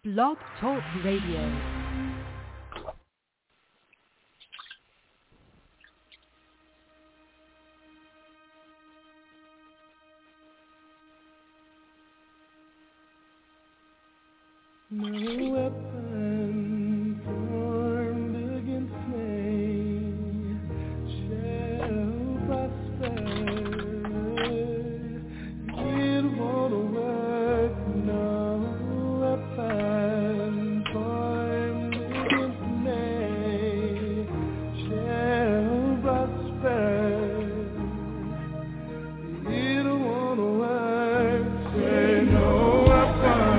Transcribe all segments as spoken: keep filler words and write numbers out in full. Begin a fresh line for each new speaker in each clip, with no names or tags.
Blog Talk Radio.
No weapon formed against me shall prosper. It won't work. No weapon formed against me shall prosper. It won't work. Say no weapon.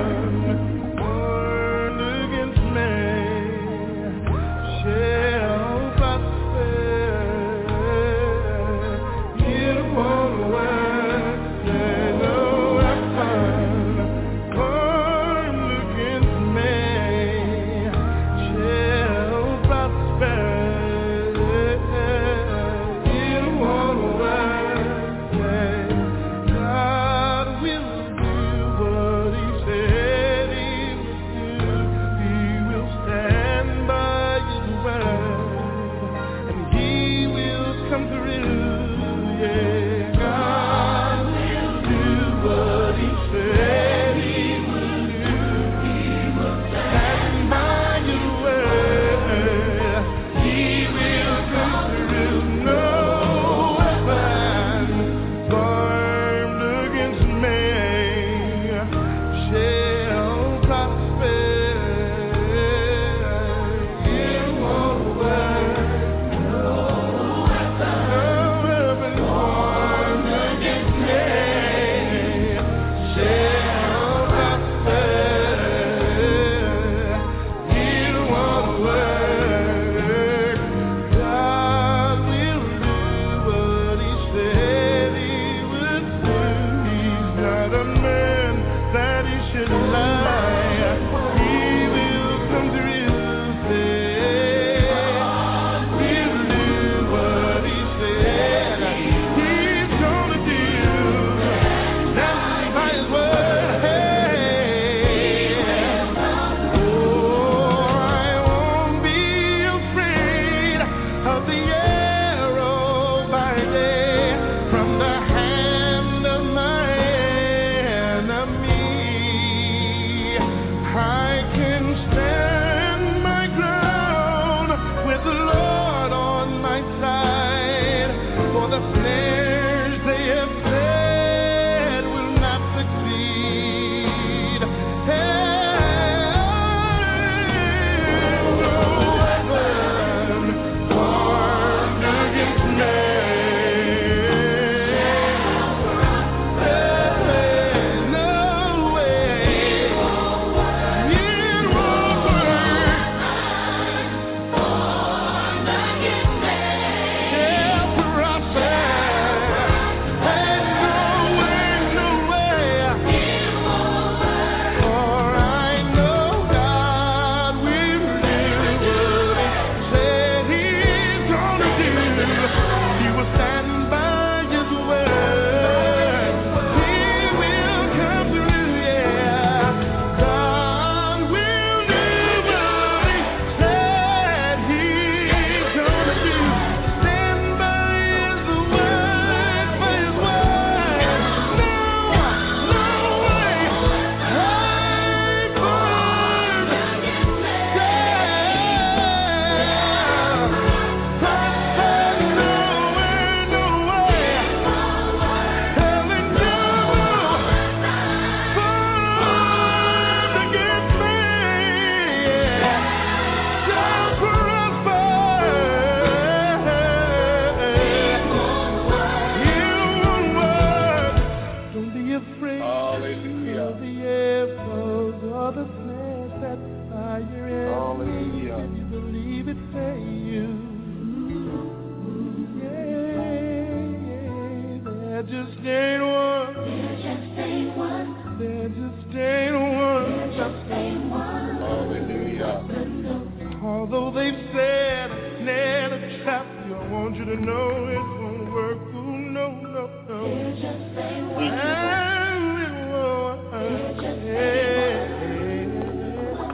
Although they've said, net a trap, I want you to know it won't work. Ooh, no, no, no. It just ain't work.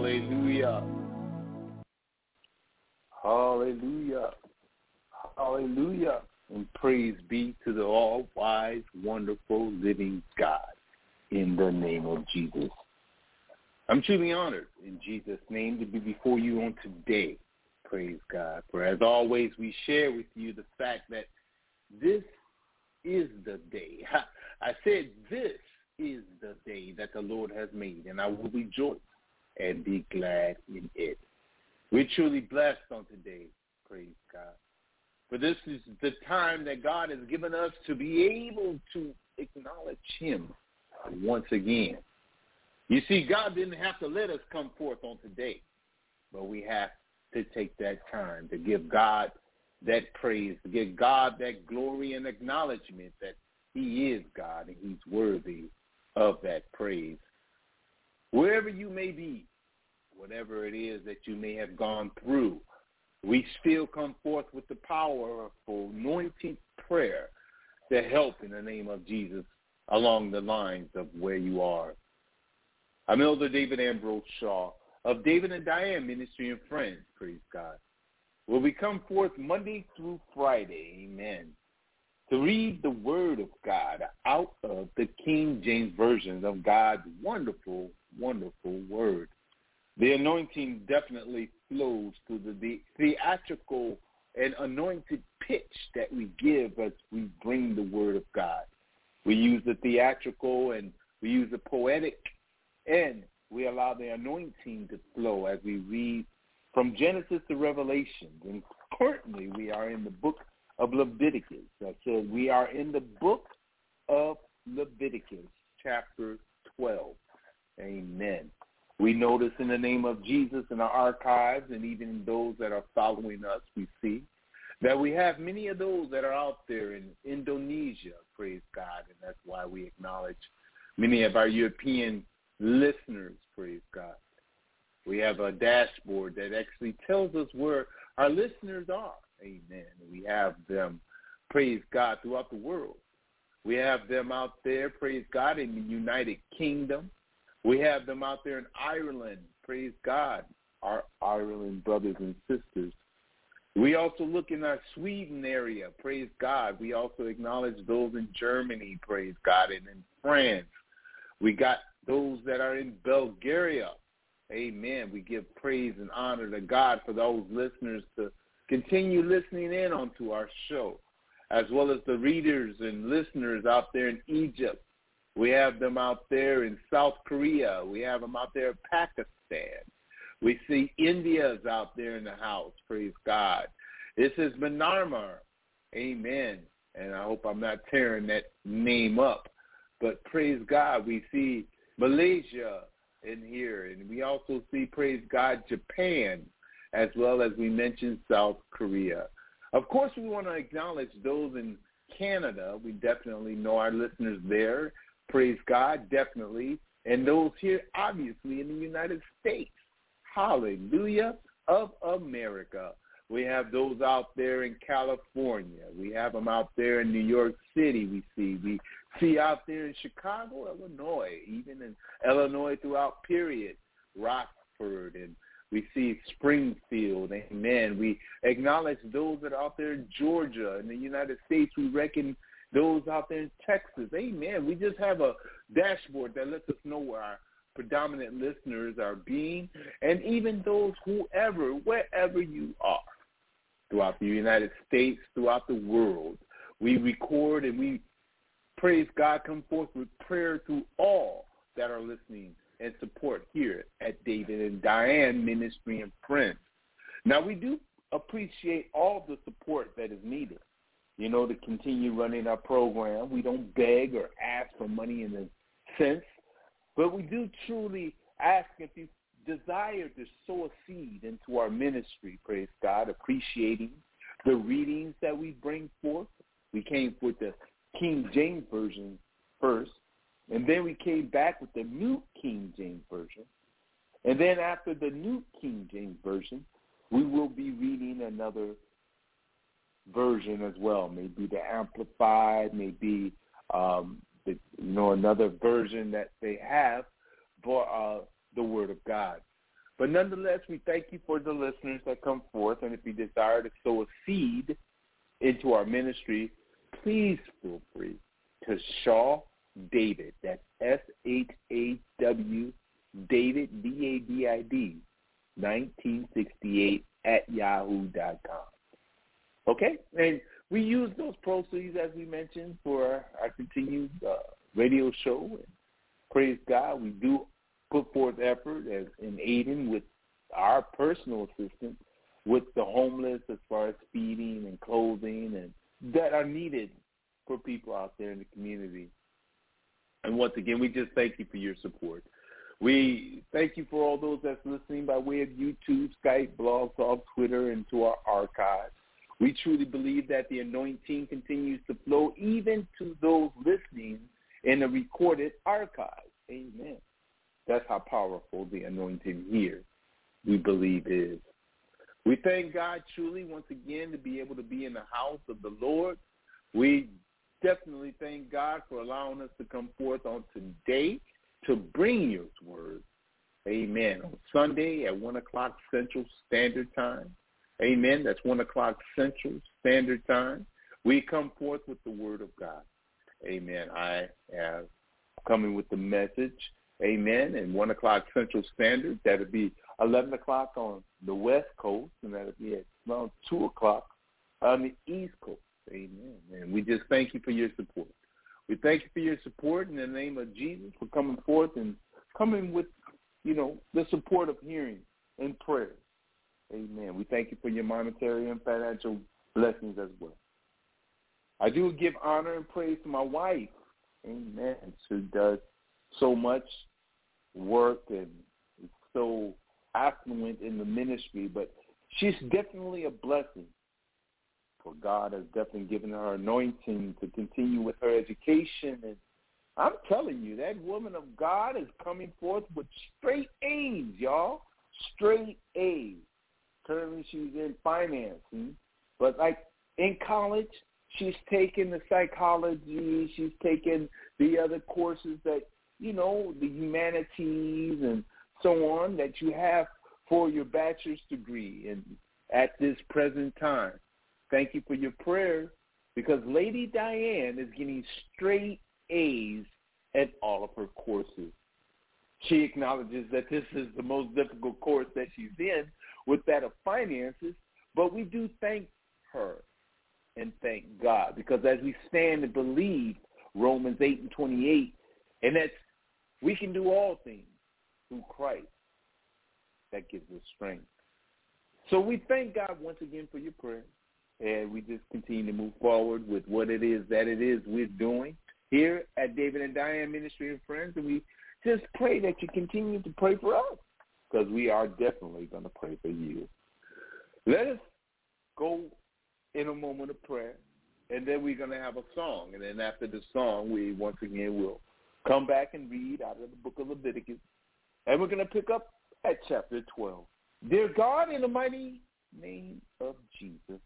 Hallelujah. Hallelujah. Hallelujah. And praise be to the all-wise, wonderful, living God in the name of Jesus. I'm truly honored in Jesus' name to be before you on today. Praise God. For as always, we share with you the fact that this is the day. I said this is the day that the Lord has made, and I will rejoice and be glad in it. We're truly blessed on today. Praise God. For this is the time that God has given us to be able to acknowledge him once again. You see, God didn't have to let us come forth on today, but we have to take that time to give God that praise, to give God that glory and acknowledgement that he is God and he's worthy of that praise. Wherever you may be, whatever it is that you may have gone through, we still come forth with the powerful anointing prayer to help in the name of Jesus along the lines of where you are. I'm Elder David Ambrose Shaw of David and Diane Ministry and Friends, praise God, where we come forth Monday through Friday, amen, to read the Word of God out of the King James Version of God's wonderful, wonderful Word. The anointing definitely flows through the, the theatrical and anointed pitch that we give as we bring the Word of God. We use the theatrical and we use the poetic, and we allow the anointing to flow as we read from Genesis to Revelation. And currently we are in the book of Leviticus. I said we are in the book of Leviticus, chapter twelve. Amen. We notice in the name of Jesus in our archives, and even those that are following us, we see that we have many of those that are out there in Indonesia, praise God, and that's why we acknowledge many of our European listeners, praise God. We have a dashboard that actually tells us where our listeners are, amen. We have them, praise God, throughout the world. We have them out there, praise God, in the United Kingdom. We have them out there in Ireland, praise God, our Ireland brothers and sisters. We also look in our Sweden area, praise God. We also acknowledge those in Germany, praise God, and in France. We got those that are in Bulgaria, amen. We give praise and honor to God for those listeners to continue listening in onto our show, as well as the readers and listeners out there in Egypt. We have them out there in South Korea. We have them out there in Pakistan. We see India's out there in the house, praise God. This is Myanmar, amen. And I hope I'm not tearing that name up. But praise God, we see Malaysia in here. And we also see, praise God, Japan, as well as we mentioned South Korea. Of course, we want to acknowledge those in Canada. We definitely know our listeners there. Praise God, definitely. And those here, obviously, in the United States. Hallelujah of America. We have those out there in California. We have them out there in New York City, we see. We see out there in Chicago, Illinois, even in Illinois throughout period, Rockford, and we see Springfield, amen. We acknowledge those that are out there in Georgia. In the United States, we reckon those out there in Texas, amen. We just have a dashboard that lets us know where our predominant listeners are being, and even those whoever, wherever you are, throughout the United States, throughout the world. We record and we, praise God, come forth with prayer to all that are listening and support here at David and Diane Ministry and Friends. Now, we do appreciate all the support that is needed, you know, to continue running our program. We don't beg or ask for money in a sense, but we do truly ask if you desire to sow a seed into our ministry, praise God, appreciating the readings that we bring forth. We came with the King James Version first, and then we came back with the New King James Version. And then after the New King James Version, we will be reading another version as well, maybe the Amplified, maybe um, the, you know, another version that they have for uh, the Word of God. But nonetheless, we thank you for the listeners that come forth. And if you desire to sow a seed into our ministry, please feel free to Shaw David. That's S H A W David, D A D I D, nineteen sixty-eight at yahoo dot com. Okay? And we use those proceeds, as we mentioned, for our continued uh, radio show. And praise God, we do put forth effort as in aiding with our personal assistance with the homeless as far as feeding and clothing and that are needed for people out there in the community. And once again, we just thank you for your support. We thank you for all those that's listening by way of YouTube, Skype, Blog Talk, Twitter, and to our archives. We truly believe that the anointing continues to flow even to those listening in the recorded archive. Amen. That's how powerful the anointing here, we believe, is. We thank God truly once again to be able to be in the house of the Lord. We definitely thank God for allowing us to come forth on today to bring you His word. Amen. On Sunday at one o'clock Central Standard Time. Amen. That's one o'clock Central Standard Time. We come forth with the word of God. Amen. I am coming with the message. Amen. And one o'clock Central Standard. That'll be eleven o'clock on the West Coast, and that'll be at around two o'clock on the East Coast. Amen. And we just thank you for your support. We thank you for your support in the name of Jesus for coming forth and coming with, you know, the support of hearing and prayer. Amen. We thank you for your monetary and financial blessings as well. I do give honor and praise to my wife. Amen. She does so much work and is so affluent in the ministry, but she's definitely a blessing. For God has definitely given her anointing to continue with her education. And I'm telling you, that woman of God is coming forth with straight A's, y'all. Straight A's. Currently she's in financing. But like in college, she's taken the psychology. She's taken the other courses that, you know, the humanities and so on that you have for your bachelor's degree and at this present time. Thank you for your prayers, because Lady Diane is getting straight A's at all of her courses. She acknowledges that this is the most difficult course that she's in with that of finances, but we do thank her and thank God, because as we stand and believe Romans eight and twenty-eight, and that's we can do all things through Christ that gives us strength. So we thank God once again for your prayers. And we just continue to move forward with what it is that it is we're doing here at David and Diane Ministry and Friends. And we just pray that you continue to pray for us, because we are definitely going to pray for you. Let us go in a moment of prayer, and then we're going to have a song. And then after the song, we once again will come back and read out of the book of Leviticus. And we're going to pick up at chapter twelve. Dear God, in the mighty name of Jesus,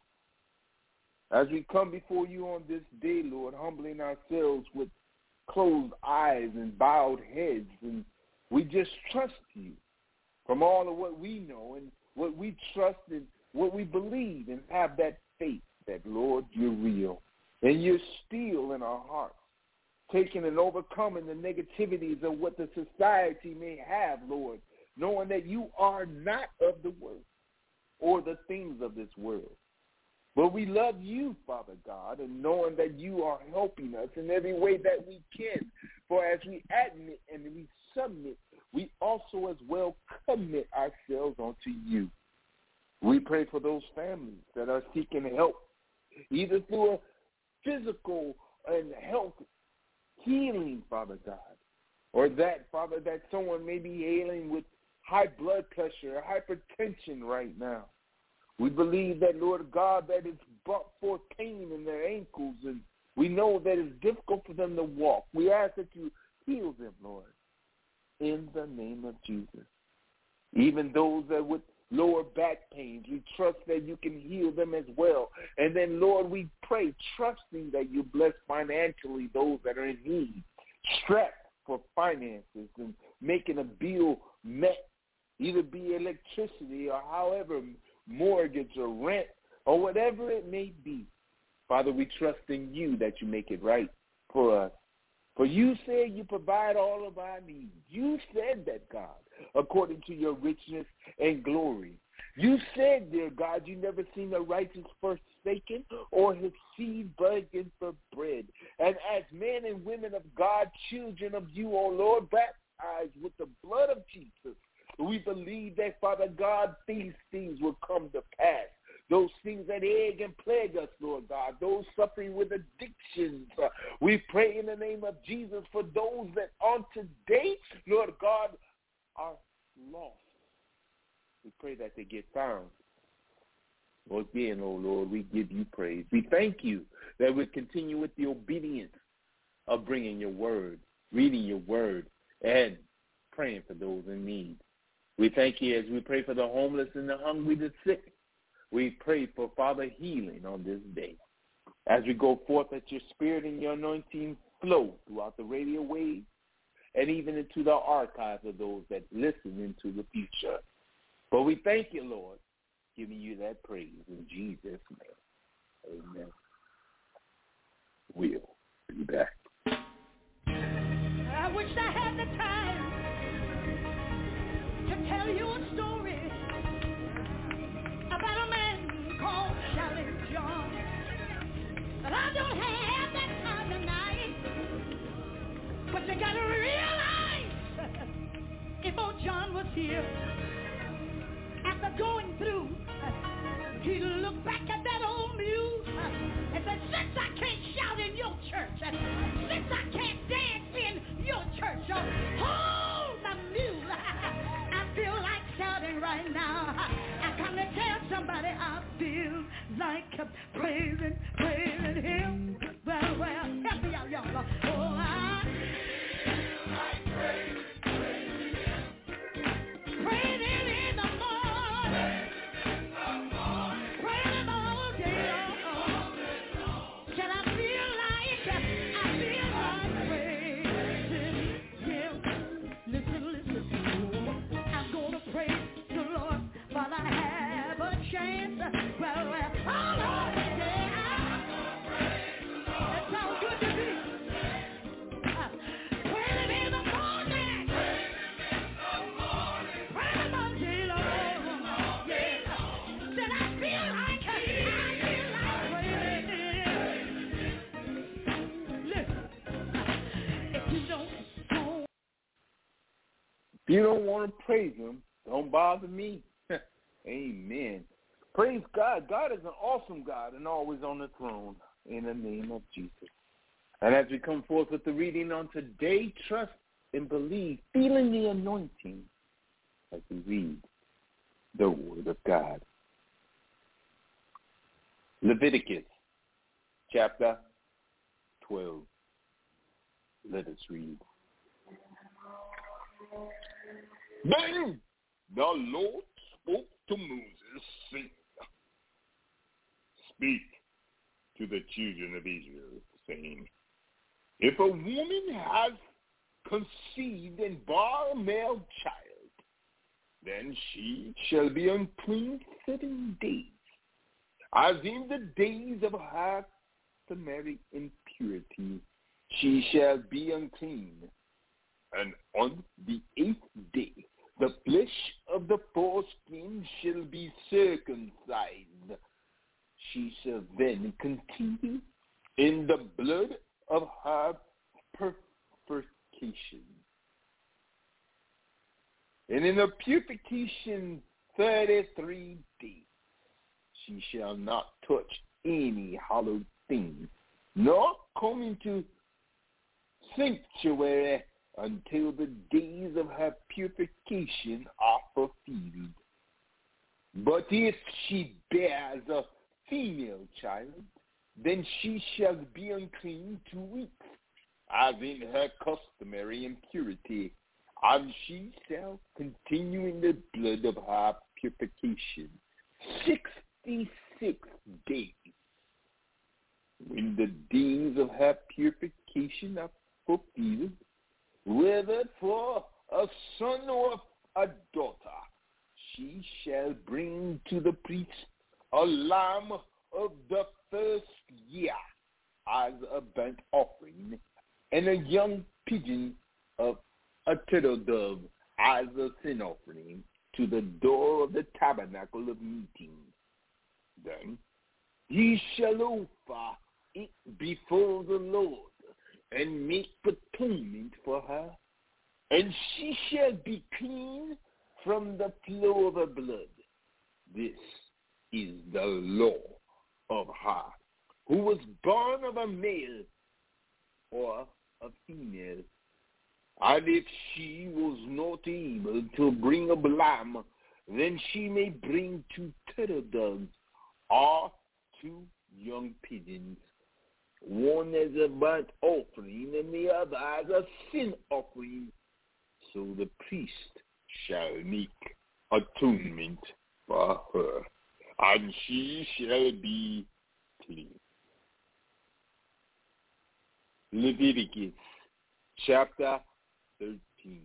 as we come before you on this day, Lord, humbling ourselves with closed eyes and bowed heads, and we just trust you from all of what we know and what we trust and what we believe, and have that faith that, Lord, you're real and you're still in our hearts, taking and overcoming the negativities of what the society may have, Lord, knowing that you are not of the world or the things of this world. But we love you, Father God, and knowing that you are helping us in every way that we can. For as we admit and we submit, we also as well commit ourselves unto you. We pray for those families that are seeking help, either through a physical and health healing, Father God, or that, Father, that someone may be ailing with high blood pressure or hypertension right now. We believe that, Lord God, that it's brought forth pain in their ankles, and we know that it's difficult for them to walk. We ask that you heal them, Lord, in the name of Jesus. Even those that with lower back pains, we trust that you can heal them as well. And then, Lord, we pray, trusting that you bless financially those that are in need, strapped for finances and making a bill met either be electricity or however, mortgage or rent or whatever it may be. Father, we trust in you that you make it right for us. For you said you provide all of our needs. You said that, God, according to your richness and glory. You said, dear God, you never seen the righteous forsaken or his seed begging for bread. And as men and women of God, children of you, O Lord, baptized with the blood of Jesus, we believe that, Father God, these things will come to pass. Those things that egg and plague us, Lord God, those suffering with addictions. Uh, we pray in the name of Jesus for those that on today, Lord God, are lost. We pray that they get found. Well, again, oh Lord, we give you praise. We thank you that we continue with the obedience of bringing your word, reading your word, and praying for those in need. We thank you as we pray for the homeless and the hungry, the sick. We pray for, Father, healing on this day. As we go forth, that your spirit and your anointing flow throughout the radio waves and even into the archives of those that listen into the future. But we thank you, Lord, giving you that praise in Jesus' name. Amen. We'll be back.
I wish I had the time to tell you a story about a man called Shouting John. But I don't have that time tonight. But you gotta realize if old John was here, after going through, he'd look back at that old mule and say, since I can't shout in your church, since I can't dance in your church, hold my mule. I feel like shouting right now. I come to tell somebody I feel like praising, praising him. Well, well, help me out, y'all. Oh, I feel like praising, praising him. Praising in the morning. Praising in the morning. Praising all day long. Said I feel like, I feel like praising him. Listen, listen. I'm going to praise the Lord while I have a chance. Well, well, all over the day. That sounds good to me. Uh, praising in the morning. Praising all day long. Yeah. Said I feel like, I feel like praising. Listen, if you don't know.
If you don't want to praise him, don't bother me. Amen. Praise God. God is an awesome God and always on the throne in the name of Jesus. And as we come forth with the reading on today, trust and believe, feeling the anointing as we read the word of God. Leviticus chapter twelve. Let us read. Then the Lord spoke to Moses, saying, speak to the children of Israel, saying, if a woman has conceived and bore a male child, then she shall be unclean seven days, as in the days of her customary impurity, she shall be unclean. And on the eighth day, the flesh of the foreskin shall be circumcised. She shall then continue in the blood of her purification. And in the purification thirty-three days, she shall not touch any hallowed thing, nor come into sanctuary until the days of her purification are fulfilled. But if she bears a female child, then she shall be unclean two weeks, as in her customary impurity, and she shall continue in the blood of her purification sixty-six days. When the days of her purification are fulfilled, whether for a son or a daughter, she shall bring to the priest a lamb of the first year as a burnt offering, and a young pigeon of a turtle dove as a sin offering to the door of the tabernacle of meeting. Then he shall offer it before the Lord, and make atonement for her, and she shall be clean from the flow of her blood. This is the law of her who was born of a male or a female. And if she was not able to bring a lamb, then she may bring two turtle doves or two young pigeons, one as a burnt offering and the other as a sin offering. So the priest shall make atonement for her, and she shall be clean. Leviticus chapter thirteen.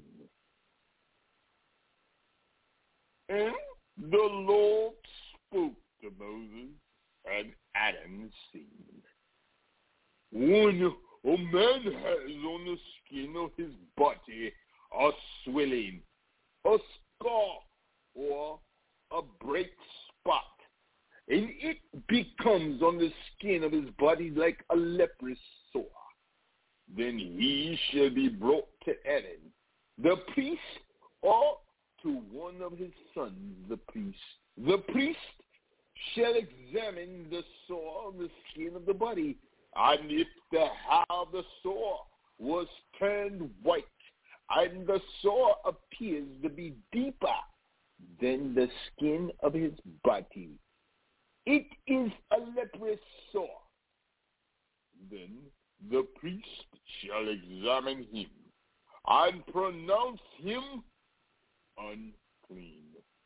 And the Lord spoke to Moses and Adam, saying, when a man has on the skin of his body a swelling, a scar, or a bright spot, and it becomes on the skin of his body like a leprous sore, then he shall be brought to Aaron, the priest, or to one of his sons, the priest. The priest shall examine the sore on the skin of the body, and if the hair of the sore was turned white, and the sore appears to be deeper than the skin of his body, it is a leprous sore. Then the priest shall examine him and pronounce him unclean.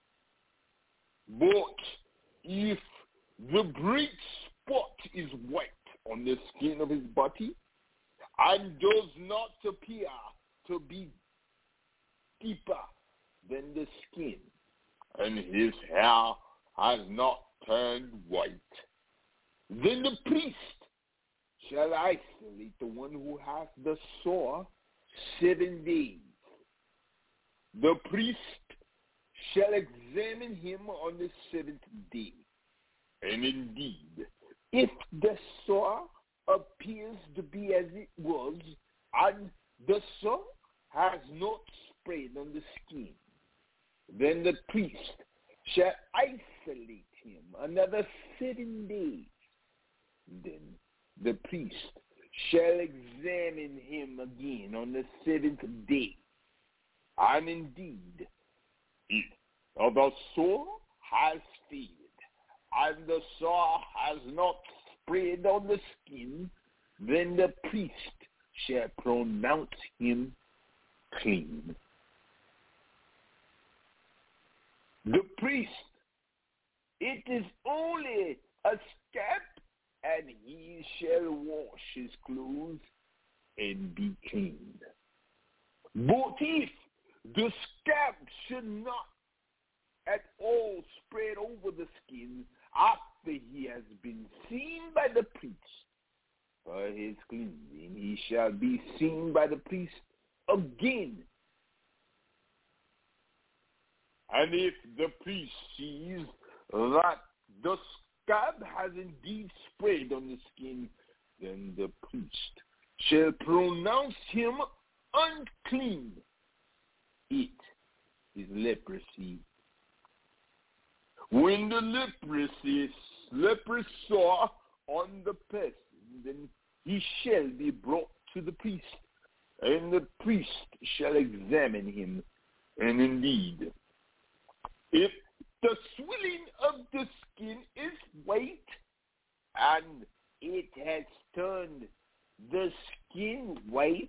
But if the bright spot is white on the skin of his body and does not appear to be deeper than the skin, and his hair has not turned white, then the priest shall isolate the one who has the sore seven days. The priest shall examine him on the seventh day, and indeed, if the sore appears to be as it was, and the sore has not spread on the skin, then the priest shall isolate him another seven days. Then the priest shall examine him again on the seventh day, and indeed, if the sore has faded, and the sore has not spread on the skin, then the priest shall pronounce him clean. The priest, it is only a scab, and he shall wash his clothes and be clean. But if the scab should not at all spread over the skin after he has been seen by the priest for his cleansing, he shall be seen by the priest again. And if the priest sees that the scab has indeed spread on the skin, then the priest shall pronounce him unclean. It is leprosy. When the leprosy, leprous sore on the person, then he shall be brought to the priest, and the priest shall examine him. And indeed, if the swelling of the skin is white, and it has turned the skin white,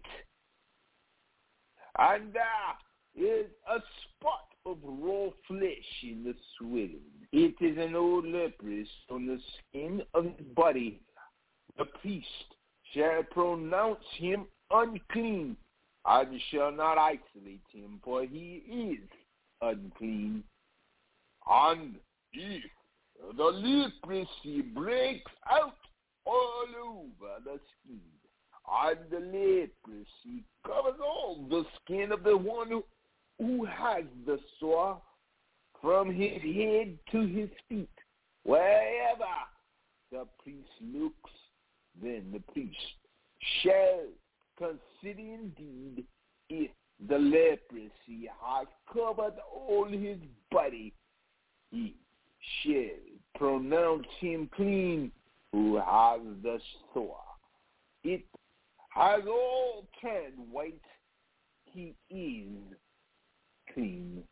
and there is a spot of raw flesh in the swelling, it is an old leprous on the skin of his body. The priest shall pronounce him unclean, and shall not isolate him, for he is unclean. And if the leprosy breaks out all over the skin, and the leprosy covers all the skin of the one who, who has the sore, from his head to his feet, wherever the priest looks, then the priest shall consider indeed if the leprosy has covered all his body, he shall pronounce him clean who has the sore. It has all turned white, he is clean.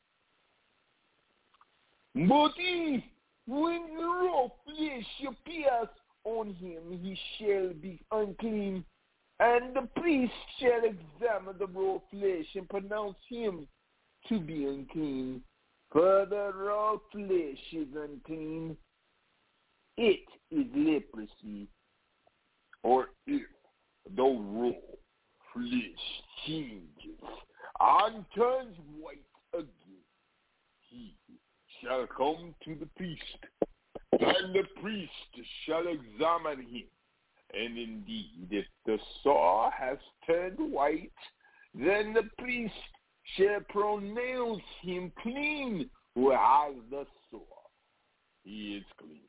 But if, when the raw flesh appears on him, he shall be unclean, and the priest shall examine the raw flesh and pronounce him to be unclean. For the raw flesh is unclean, it is leprosy. Or if the raw flesh changes and turns white again, he shall come to the priest, and the priest shall examine him. And indeed, if the sore has turned white, then the priest shall pronounce him clean who has the sore. He is clean.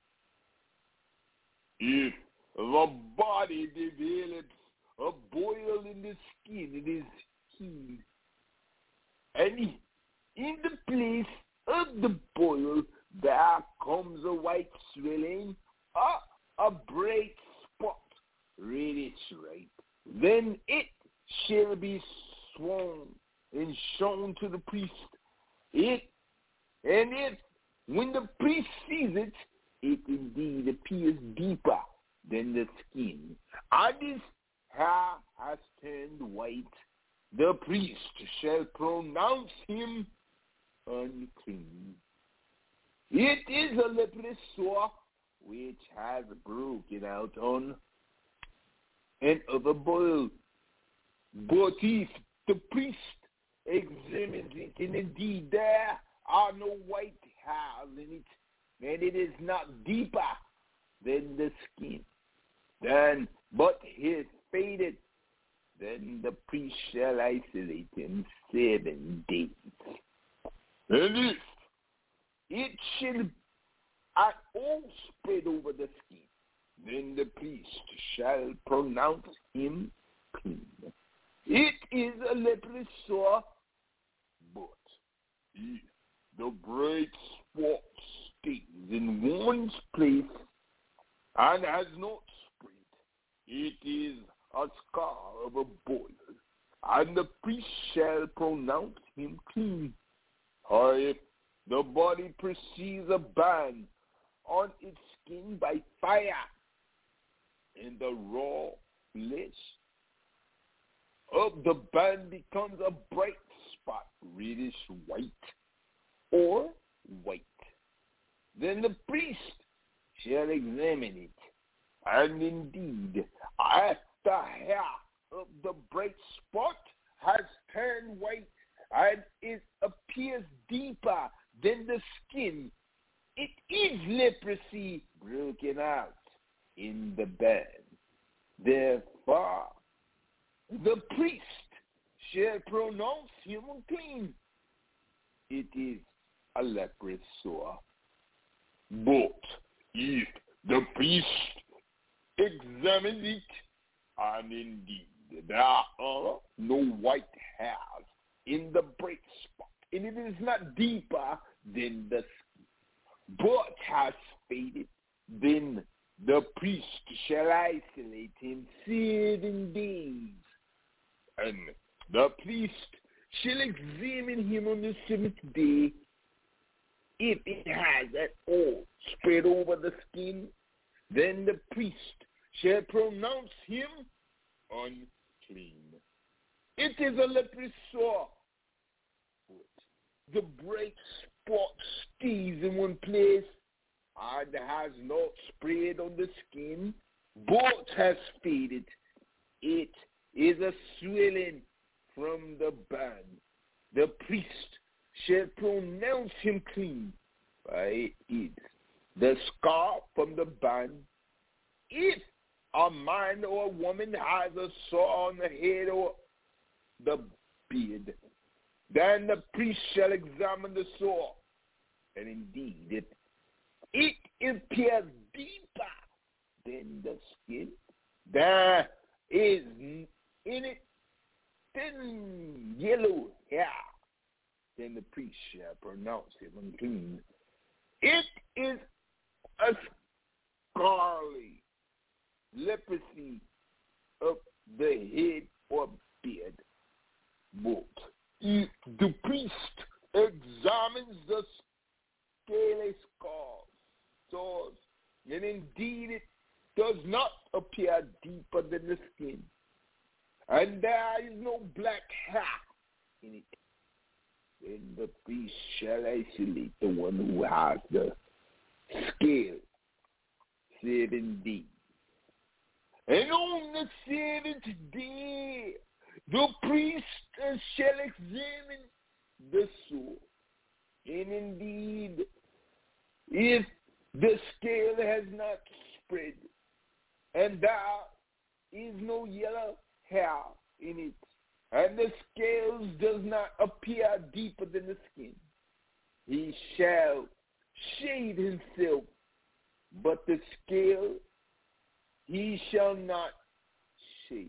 If the body develops a boil in the skin, it is healed. And in the place of the boil, there comes a white swelling, a, a bright spot, reddish right. Then it shall be sworn and shown to the priest. It, and if, when the priest sees it, it indeed appears deeper than the skin, and his hair has turned white, the priest shall pronounce him unclean. It is a leprous sore which has broken out on an other boil. But if the priest examines it, and indeed there are no white hairs in it, and it is not deeper than the skin, then but is faded, then the priest shall isolate him seven days. And if it shall at all spread over the skin, then the priest shall pronounce him clean. It is a leprous sore, but if the bright spot stays in one's place and has not spread, it is a scar of a boil, and the priest shall pronounce him clean. Or if the body perceives a burn on its skin by fire, and the raw flesh of the burn becomes a bright spot, reddish white or white, then the priest shall examine it, and indeed, if the hair of the bright spot has turned white and it appears deeper than the skin, it is leprosy broken out in the burn. Therefore, the priest shall pronounce him unclean. It is a leprous sore. But if the priest examines it, and indeed there are no white hairs in the bright spot, and it is not deeper than the skin, but has faded, then the priest shall isolate him seven days. And the priest shall examine him on the seventh day. If it has at all spread over the skin, then the priest shall pronounce him unclean. It is a leprous sore. The bright spot stays in one place and has not spread on the skin, but has faded. It is a swelling from the burn. The priest shall pronounce him clean. Right? It's the scar from the band. If a man or a woman has a sore on the head or the beard, then the priest shall examine the sore. And indeed, if it appears deeper than the skin, there is in it thin yellow hair, then the priest shall pronounce him unclean. It is a scarly leprosy of the head or beard. But if the priest examines the scaly scars, sores, and indeed it does not appear deeper than the skin, and there is no black hair in it, then the priest shall isolate the one who has the scale seven days. And on the seventh day, the priest shall examine the sore. And indeed, if the scale has not spread, and there is no yellow hair in it, and the scales does not appear deeper than the skin, he shall shave himself, but the scale he shall not shave.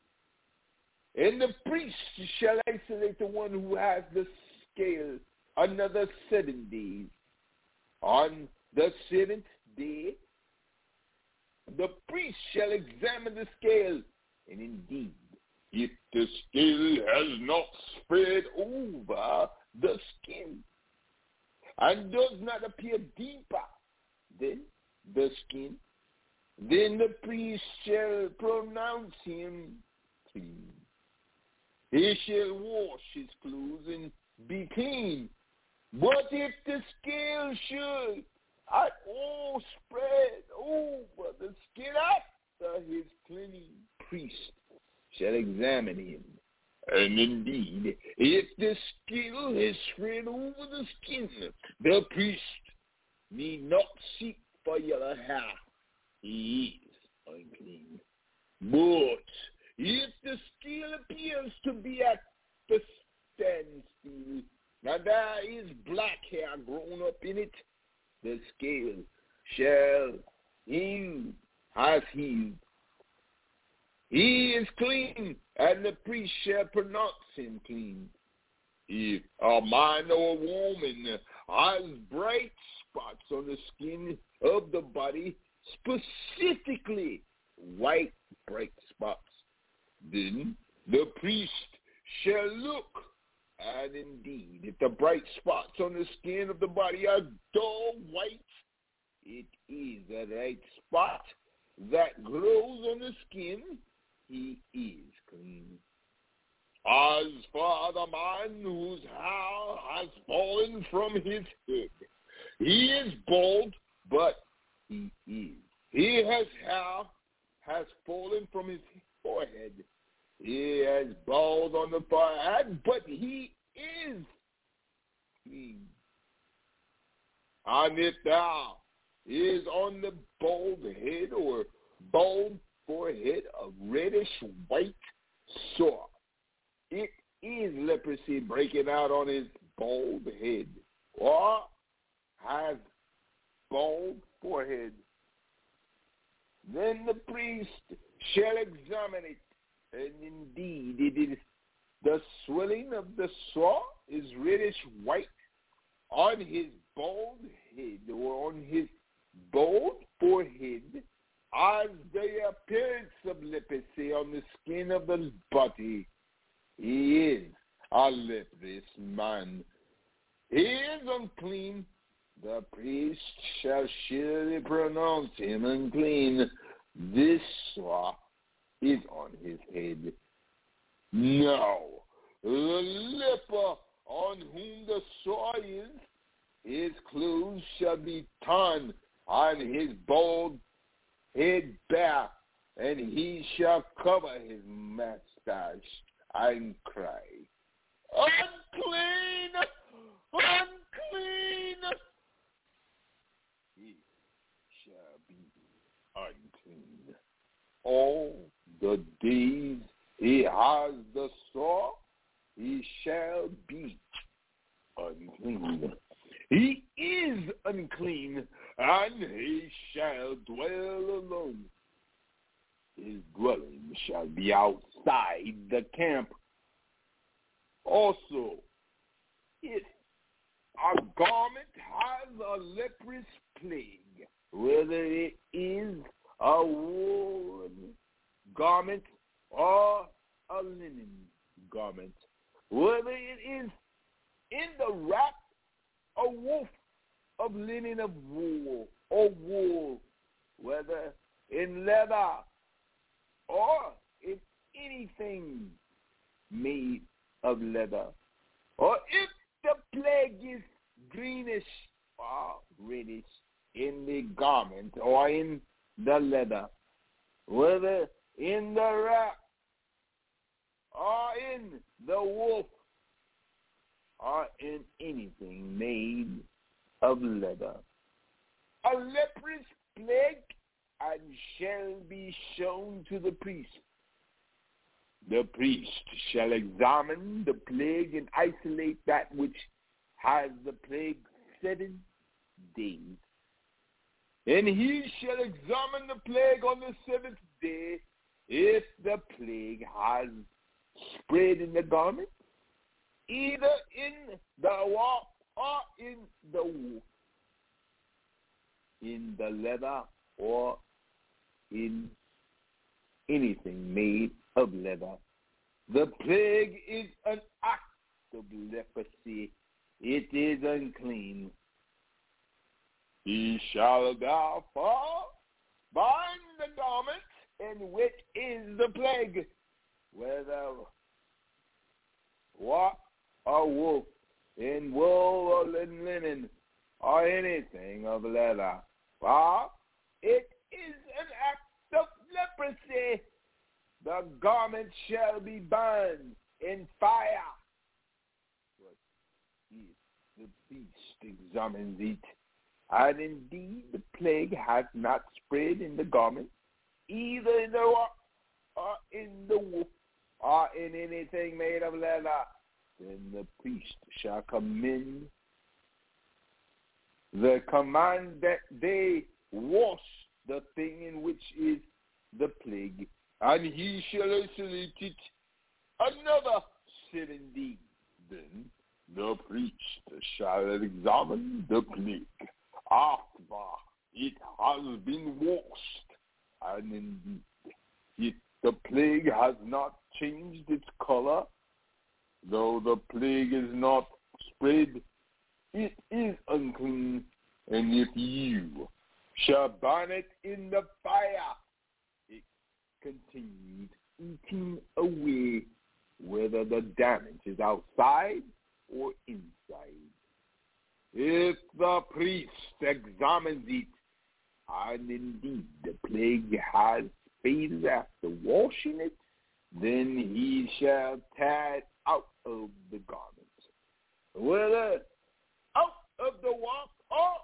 And the priest shall isolate the one who has the scale another seven days. On the seventh day, the priest shall examine the scale, and indeed, if the scale has not spread over the skin and does not appear deeper than the skin, then the priest shall pronounce him clean. He shall wash his clothes and be clean. But if the scale should at all spread over the skin after his cleansing, priest shall examine him. And indeed, if the scale has spread over the skin, the priest need not seek for yellow hair. He is unclean. But if the scale appears to be at the standstill, now there is black hair grown up in it, the scale shall heal as healed. He is clean, and the priest shall pronounce him clean. If a man or a woman has bright spots on the skin of the body, specifically white bright spots, then the priest shall look, and indeed, if the bright spots on the skin of the body are dull white, it is a right spot that grows on the skin. He is clean. As for the man whose hair has fallen from his head, he is bald, but he is. He has hair has fallen from his forehead. He has bald on the forehead, but he is clean. And if there is on the bald head or bald forehead a reddish white sore, it is leprosy breaking out on his bald head, or has bald forehead. Then the priest shall examine it, and indeed it is the swelling of the sore is reddish white on his bald head or on his bald forehead, as the appearance of leprosy on the skin of the body. He is a leprous man. He is unclean. The priest shall surely pronounce him unclean. This sore is on his head. Now, the leper on whom the sore is, his clothes shall be torn, and his bald head bare, and he shall cover his mustache and cry, "Unclean! unclean. He shall be unclean. All the days he has the sore, he shall be unclean. He is unclean, and he shall dwell alone. His dwelling shall be outside the camp. Also, if a garment has a leprous plague, whether it is a woolen garment or a linen garment, whether it is in the wrap a woof of linen of wool or wool, whether in leather or in anything made of leather, or if the plague is greenish or reddish in the garment or in the leather, whether in the wrap or in the woof or in anything made of leather, a leprous plague, and shall be shown to the priest. The priest shall examine the plague and isolate that which has the plague seven days. And he shall examine the plague on the seventh day. If the plague has spread in the garment, either in the warp or in the woof, in the leather or in anything made of leather, the plague is an act of leprosy. It is unclean. He shall therefore bind the garment in which is the plague, whether what or wolf, in wool or in linen, or anything of leather. For it is an act of leprosy. The garment shall be burned in fire. But if the beast examines it, and indeed the plague hath not spread in the garment, either in the rock or in the woof, or in anything made of leather, then the priest shall commend the command that they wash the thing in which is the plague, and he shall isolate it another seven days. Then the priest shall examine the plague after it has been washed, and indeed, if the plague has not changed its color, though the plague is not spread, it is unclean, and if you shall burn it in the fire, it continued eating away, whether the damage is outside or inside. If the priest examines it, and indeed the plague has faded after washing it, then he shall tear it out of the garment, whether out of the warp or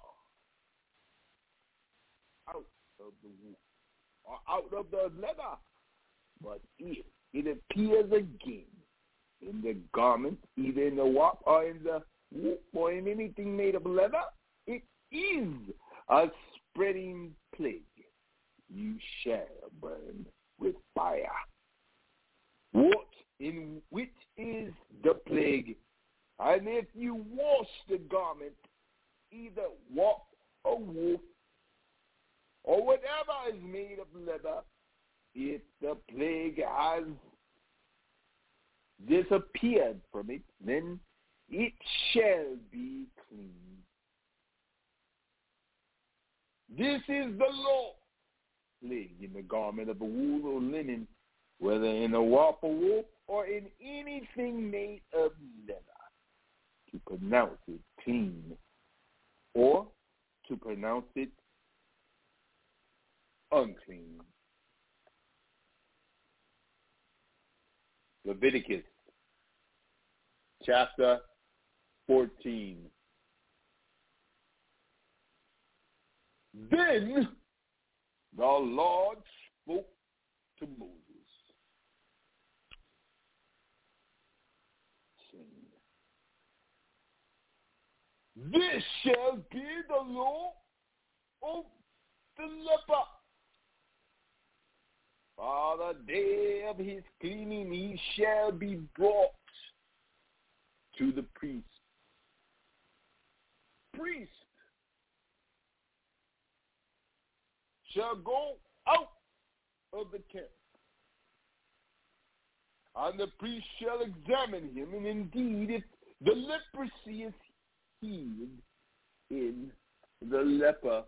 out of the wool or out of the leather. But if it appears again in the garment, either in the warp or in the wool or in anything made of leather, it is a spreading plague. You shall burn with fire. What in which is the plague? And if you wash the garment, either warp or wool, or whatever is made of leather, if the plague has disappeared from it, then it shall be clean. This is the law. Plague in the garment of a wool or linen, whether in a warp or wool or in anything made of leather, to pronounce it clean or to pronounce it unclean. Leviticus chapter fourteen. Then the Lord spoke to Moses, saying, this shall be the law of the leper. For the day of his cleaning he shall be brought to the priest. Priest shall go out of the camp, and the priest shall examine him, and indeed if the leprosy is healed in the leper,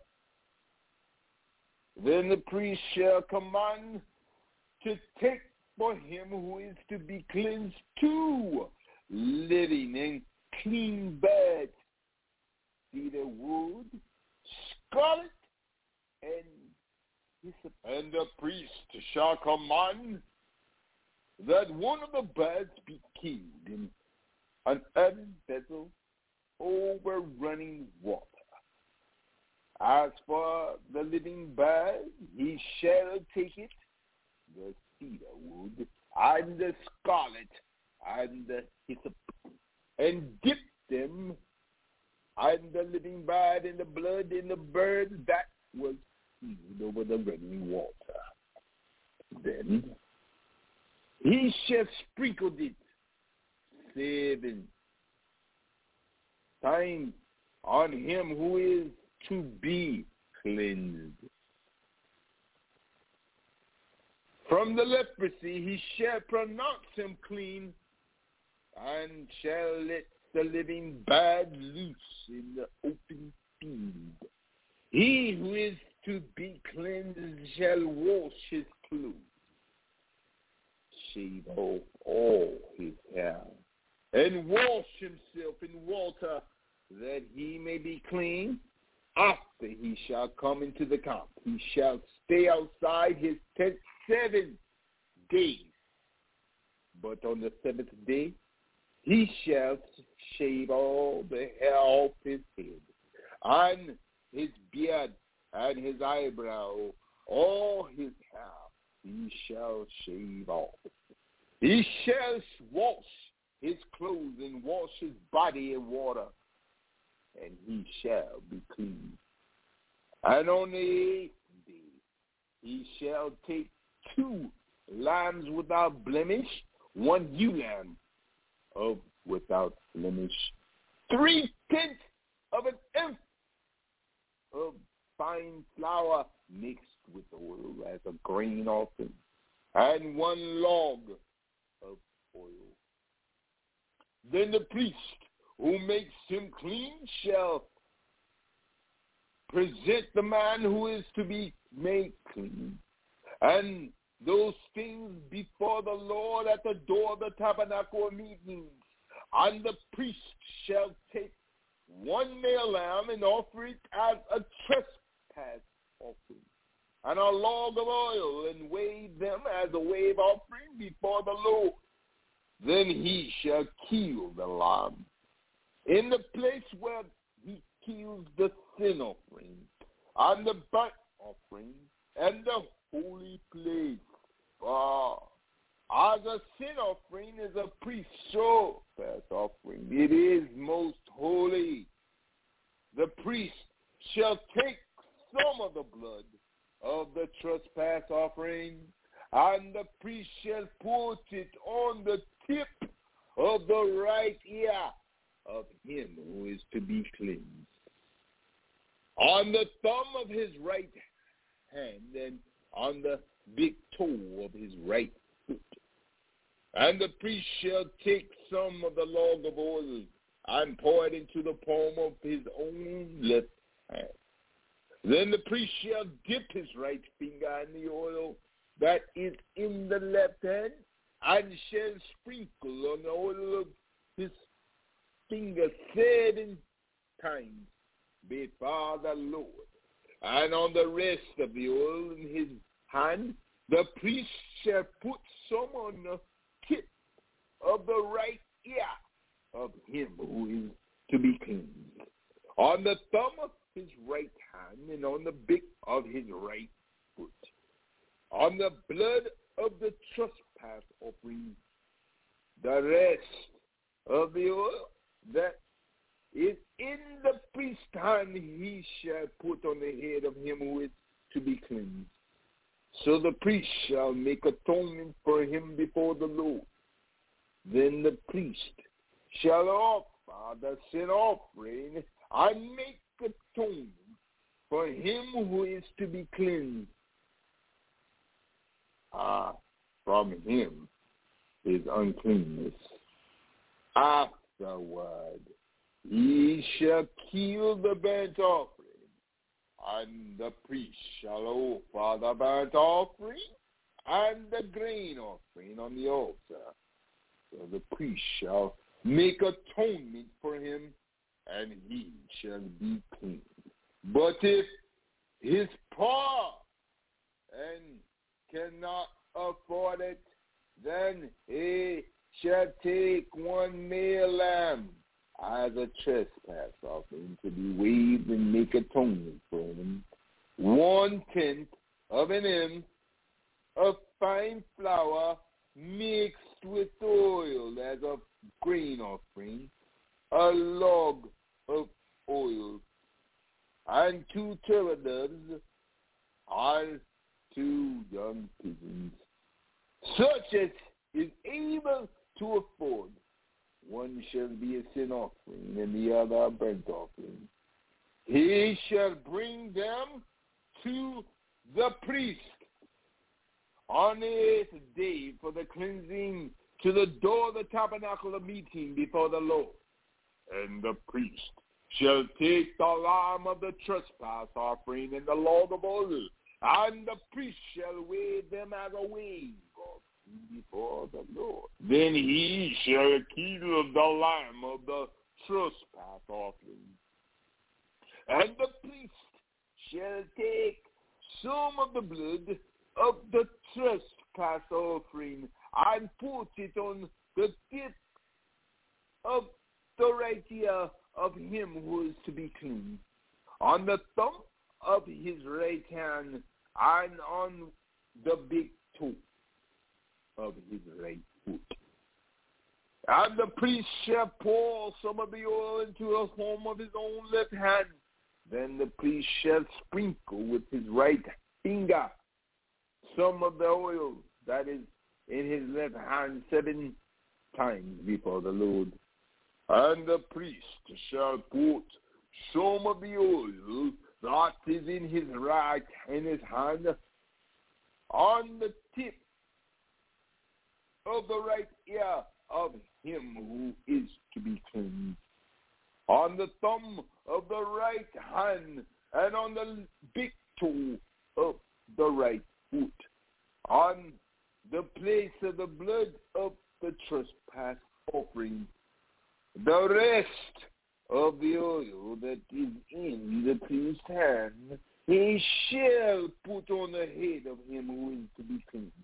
then the priest shall command to take for him who is to be cleansed two living and clean beds, cedar wood, scarlet, and hyssop. And the priest shall command that one of the beds be killed in an earthen vessel over running water. As for the living bed, he shall take it, the cedar wood, and the scarlet, and the hyssop, and dip them, and the living bed in the blood in the bird that was healed over the running water. Then he shall sprinkle it seven times on him who is to be cleansed. From the leprosy he shall pronounce him clean, and shall let the living bed loose in the open field. He who is to be cleansed shall wash his clothes, shave off all his hair, and wash himself in water, that he may be clean. After he shall come into the camp, he shall stay outside his tent seven days. But on the seventh day, he shall shave all the hair off his head, and his beard, and his eyebrow, all his hair he shall shave off. He shall wash his clothes and wash his body in water, and he shall be clean. And on the eighth day he shall take two lambs without blemish, one ewe lamb of without blemish, three-tenths of an ounce of fine flour mixed with oil as a grain offering, and one log of oil. Then the priest who makes him clean shall present the man who is to be made clean, and those things before the Lord at the door of the tabernacle of meetings. And the priest shall take one male lamb and offer it as a trespass offering, and a log of oil, and wave them as a wave offering before the Lord. Then he shall kill the lamb in the place where he kills the sin offering, and the burnt offering, and the holy place. For as a sin offering is a priest's trespass offering, it is most holy. The priest shall take some of the blood of the trespass offering, and the priest shall put it on the tip of the right ear of him who is to be cleansed, on the thumb of his right hand, and on the big toe of his right foot. And the priest shall take some of the log of oil and pour it into the palm of his own left hand. Then the priest shall dip his right finger in the oil that is in the left hand, and shall sprinkle on the oil of his finger seven times before the Lord. And on the rest of the oil in his hand, the priest shall put some on the tip of the right ear of him who is of the trespass offering, the rest of the oil that is in the priest's hand he shall put on the head of him who is to be cleansed. So the priest shall make atonement for him before the Lord. Then the priest shall offer the sin offering and make atonement for him who is to be cleansed. Ah, from him his uncleanness. Afterward he shall kill the burnt offering, and the priest shall offer the burnt offering and the grain offering on the altar. So the priest shall make atonement for him, and he shall be clean. But if his poor and cannot afford it, then he shall take one male lamb as a trespass offering to be waved and make atonement for him, one-tenth of an hin of fine flour mixed with oil as a grain offering, a log of oil, and two turtle doves, and two young pigeons, such as is able to afford. One shall be a sin offering, and the other a burnt offering. He shall bring them to the priest on the eighth day for the cleansing to the door of the tabernacle of meeting before the Lord. And the priest shall take the lamb of the trespass offering and the log of oil, and the priest shall wave them as a wave before the Lord. Then he shall kill the lamb of the trespass offering. And the priest shall take some of the blood of the trespass offering and put it on the tip of the right ear of him who is to be clean, on the thumb of his right hand, and on the big toe of his right foot. And the priest shall pour some of the oil into the palm of his own left hand. Then the priest shall sprinkle with his right finger some of the oil that is in his left hand seven times before the Lord. And the priest shall put some of the oil that is in his right in his hand on the tip of the right ear of him who is to be cleansed, on the thumb of the right hand, and on the big toe of the right foot, on the place of the blood of the trespass offering. The rest of the oil that is in the priest's hand he shall put on the head of him who is to be cleansed,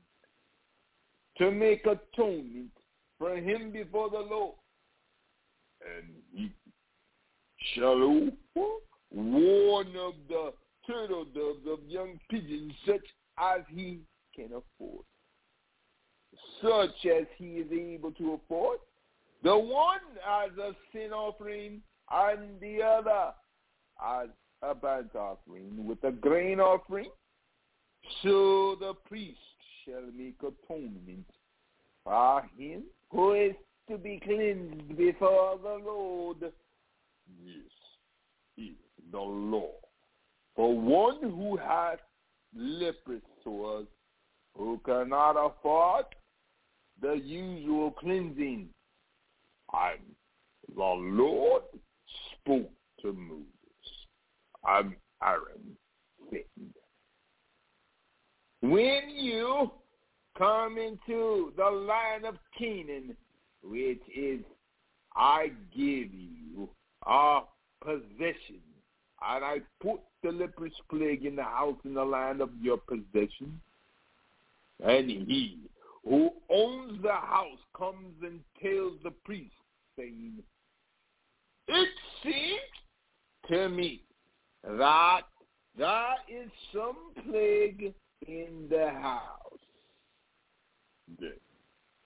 to make atonement for him before the Lord. And he shall offer one of the turtle doves of young pigeons, such as he can afford, such as he is able to afford, the one as a sin offering, and the other as a burnt offering with a grain offering. So the priest shall make atonement for him who is to be cleansed before the Lord. This is the law for one who has leprous sores, who cannot afford the usual cleansing. And the Lord spoke to Moses, and Aaron said, when you come into the land of Canaan, which is I give you a possession, and I put the leprous plague in the house in the land of your possession, and he who owns the house comes and tells the priest, saying, it seems to me that there is some plague in the house.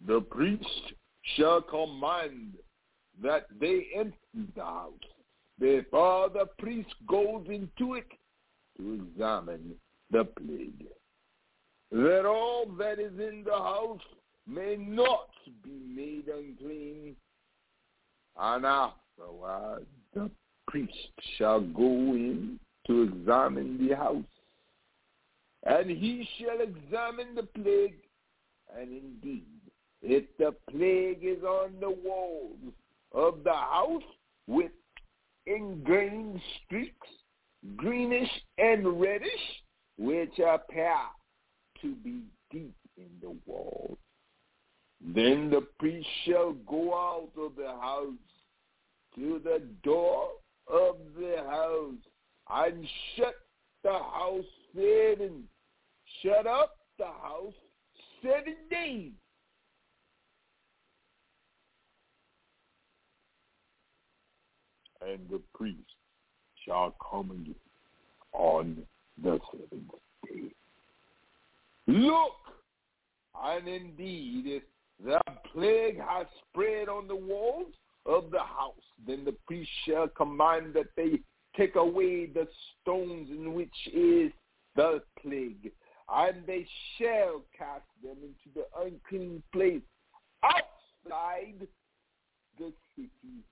the priest shall command that they empty the house before the priest goes into it to examine the plague, that all that is in the house may not be made unclean. And afterward the priest shall go in to examine the house, and he shall examine the plague, and indeed, if the plague is on the walls of the house with ingrained streaks, greenish and reddish, which appear to be deep in the wall, then the priest shall go out of the house to the door of the house and shut the house seven, shut up the house seven days. And the priest shall come again on the seventh day. Look, and indeed, if the plague has spread on the walls of the house, then the priest shall command that they take away the stones in which is the plague, and they shall cast them into the unclean place outside the city.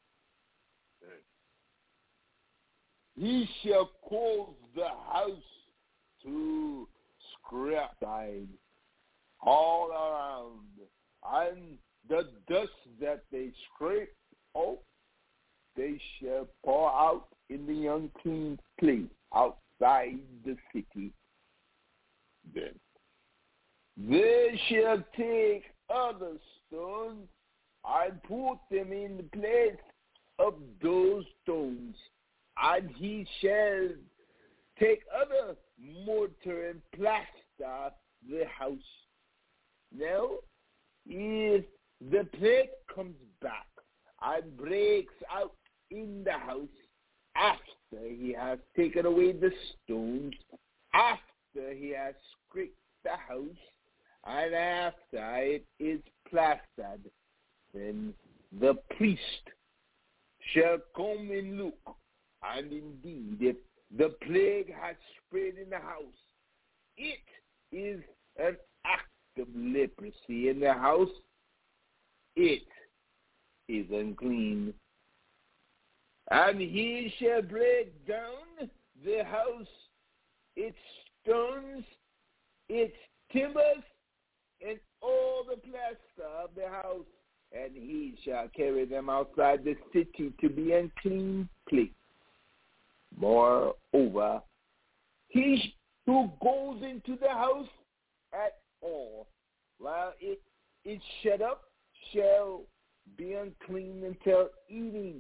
He shall cause the house to scrap all around, and the dust that they scrape out, they shall pour out in the unclean place outside the city. Then they shall take other stones and put them in the place of those stones, and he shall take other mortar and plaster the house. Now, if the plague comes back and breaks out in the house after he has taken away the stones, after he has scraped the house, and after it is plastered, then the priest shall come and look, and indeed, if the plague has spread in the house, it is an act of leprosy in the house, it is unclean. And he shall break down the house, its stones, its timbers, and all the plaster of the house, and he shall carry them outside the city to be unclean place. Moreover, he who goes into the house at all while it is shut up shall be unclean until evening.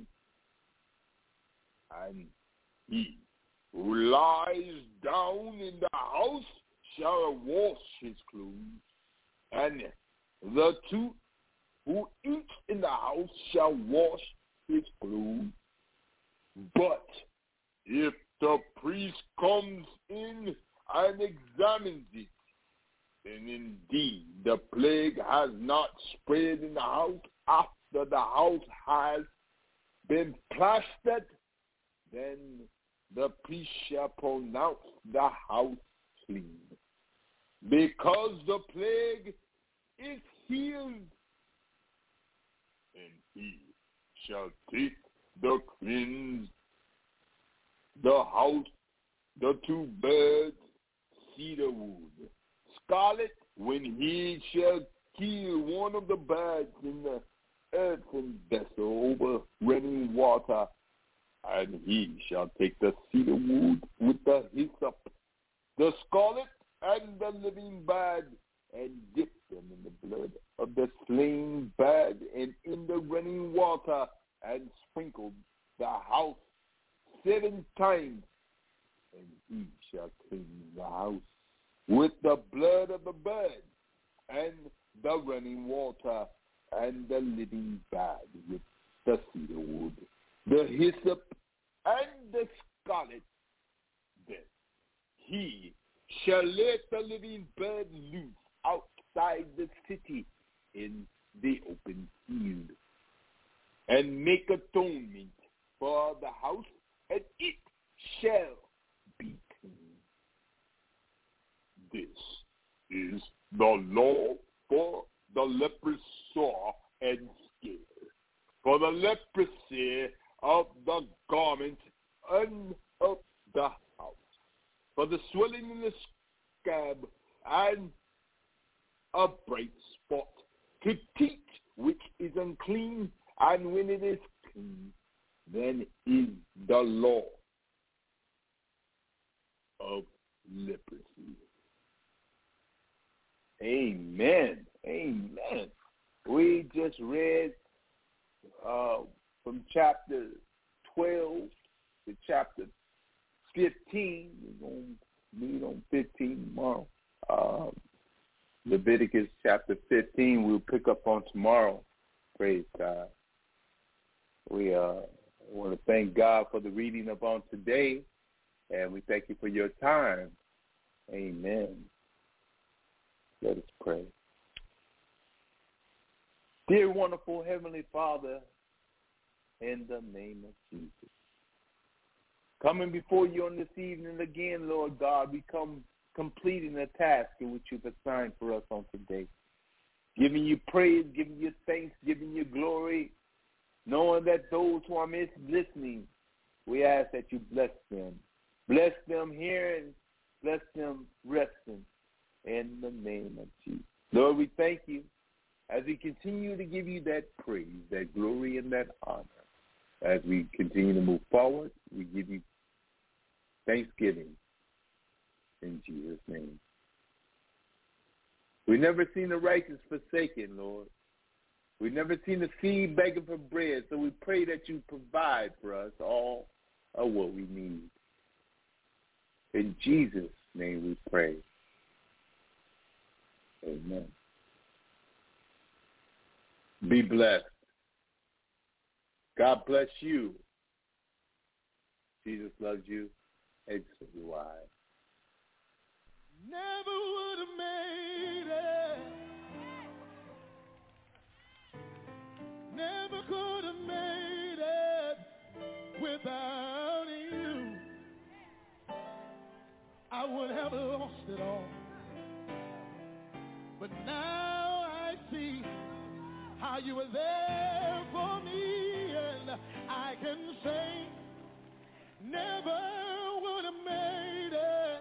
And he who lies down in the house shall wash his clothes, and the two who eat in the house shall wash his clothes. But if the priest comes in and examines it, then indeed the plague has not spread in the house after the house has been plastered, then the priest shall pronounce the house clean, because the plague is healed. And he shall take the cleansed, the house, the two birds, cedar wood, scarlet, when he shall kill one of the birds in the earthen vessel over running water, and he shall take the cedar wood with the hyssop, the scarlet, and the living bird, and dip them in the blood of the slain bird and in the running water, and sprinkle the house seven times, and he shall cleanse the house with the blood of the bird, and the running water, and the living bird with the cedar wood, the hyssop, and the scarlet. Then he shall let the living bird loose outside the city in and make atonement for the house, and it shall be clean. This is the law for the leprous sore and scared, for the leprosy of the garment and of the house, for the swelling in the scab and a bright spot, to teach which is unclean, and when it is clean, then is the law of leprosy. Amen. Amen. We just read uh, from chapter twelve to chapter fifteen. We're going to meet on fifteen tomorrow. Uh, Leviticus chapter fifteen, we'll pick up on tomorrow. Praise God. We uh, want to thank God for the reading of on today, and we thank you for your time. Amen. Let us pray. Dear wonderful Heavenly Father, in the name of Jesus, coming before you on this evening again, Lord God, we come completing the task in which you've assigned for us on today, giving you praise, giving you thanks, giving you glory, knowing that those who are listening, we ask that you bless them. Bless them hearing, bless them resting, in the name of Jesus. Lord, we thank you as we continue to give you that praise, that glory, and that honor. As we continue to move forward, we give you thanksgiving in Jesus' name. We've never seen the righteous forsaken, Lord. We've never seen the seed begging for bread, so we pray that you provide for us all of what we need. In Jesus' name we pray. Amen. Be blessed. God bless you. Jesus loves you, and so do I.
Never would have made it. Never could have made it without you. I would have lost it all. But now I see how you were there for me, and I can say, never would have made it.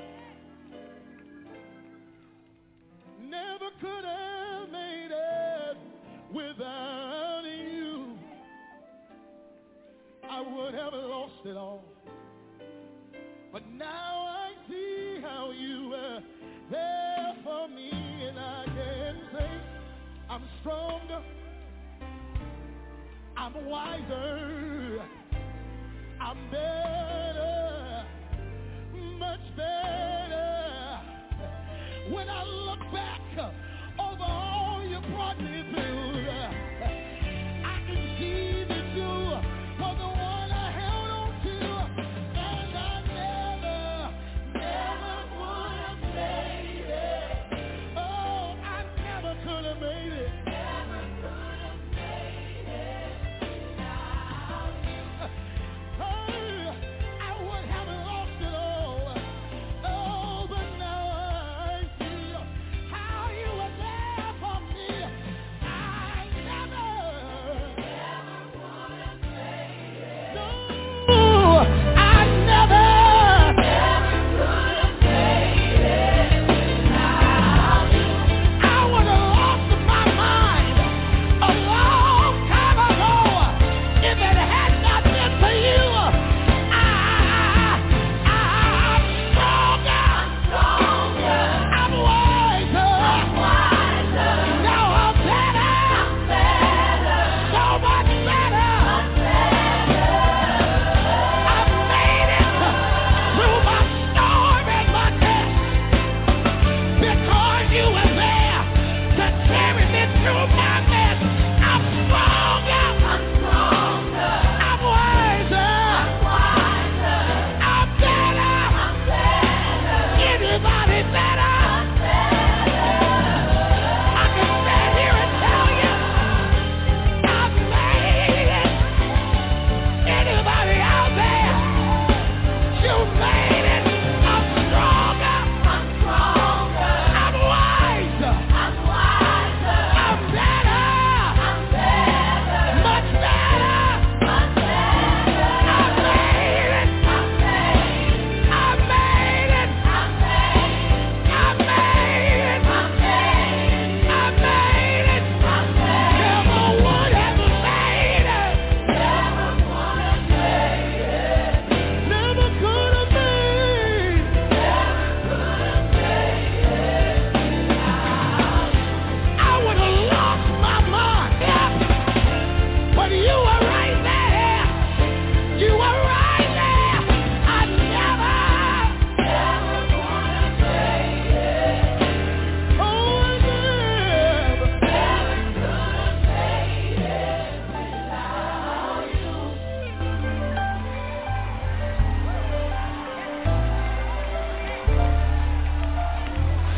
Never could have made it without you. I would have lost it all. But now I see how you were there for me, and I can say I'm stronger, I'm wiser, I'm better, much better. When I look back over all you brought me through, I can see that you were the one I held on to, and I never, never would have made it. Oh, I never could have made it. Never could have made it without you. Oh, I would have lost it all. Oh, but now I see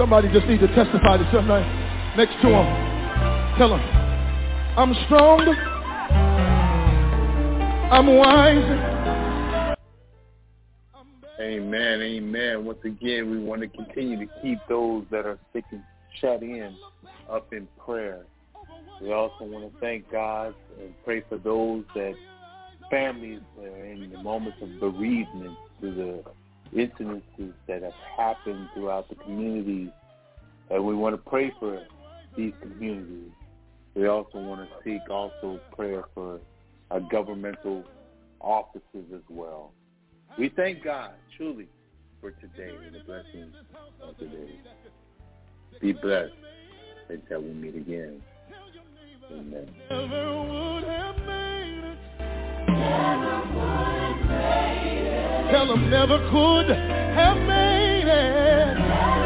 Somebody just need to testify to somebody next to him. Tell him, I'm strong, I'm wise.
Amen, amen. Once again, we want to continue to keep those that are sick and shut in up in prayer. We also want to thank God and pray for those that families are in the moments of bereavement through the incidences that have happened throughout the communities. And we want to pray for these communities. We also want to seek also prayer for our governmental offices as well. We thank God truly for today and the blessings of today. Be blessed until we meet again. Amen.
Never would have made it. Tell them never could have made it.